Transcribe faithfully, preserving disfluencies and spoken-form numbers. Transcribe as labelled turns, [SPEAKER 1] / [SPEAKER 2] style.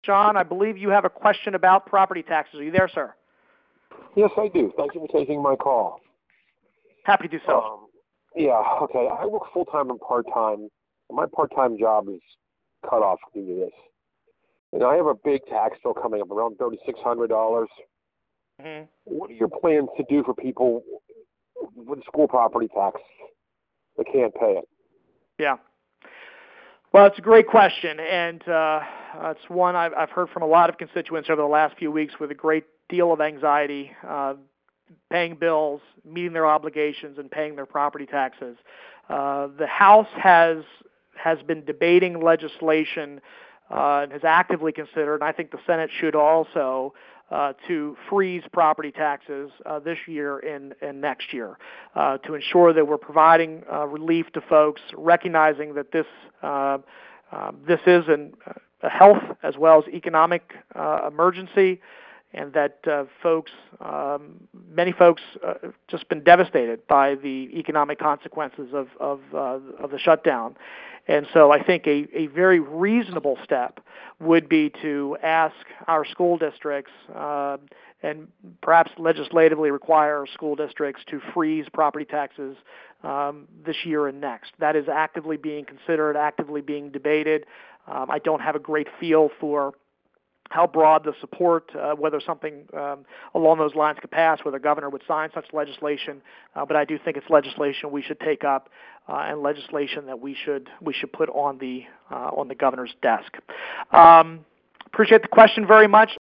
[SPEAKER 1] John, I believe you have a question about property taxes. Are you there, sir?
[SPEAKER 2] Yes, I do. Thank you for taking my call.
[SPEAKER 1] Happy to do so.
[SPEAKER 2] Um, yeah, okay. I work full-time and part-time. My part-time job is cut off due to this. And I have a big tax bill coming up, around three thousand six hundred dollars.
[SPEAKER 1] Mm-hmm.
[SPEAKER 2] What are your plans to do for people with school property tax that can't pay it?
[SPEAKER 1] Yeah. Well, it's a great question, and uh, it's one I've, I've heard from a lot of constituents over the last few weeks with a great deal of anxiety, uh, paying bills, meeting their obligations, and paying their property taxes. Uh, the House has has been debating legislation uh, and has actively considered, and I think the Senate should also, uh, to freeze property taxes uh, this year and, and next year uh, to ensure that we're providing uh, relief to folks, recognizing that this uh, uh, this is an, a health as well as economic uh, emergency, and that uh, folks, um, many folks, uh, just been devastated by the economic consequences of of, uh, of the shutdown. And so I think a, a very reasonable step would be to ask our school districts uh, and perhaps legislatively require our school districts to freeze property taxes um, this year and next. That is actively being considered, actively being debated. Um, I don't have a great feel for how broad the support, uh, whether something um, along those lines could pass, whether the governor would sign such legislation. Uh, but I do think it's legislation we should take up, uh, and legislation that we should we should put on the uh, on the governor's desk. Um, appreciate the question very much.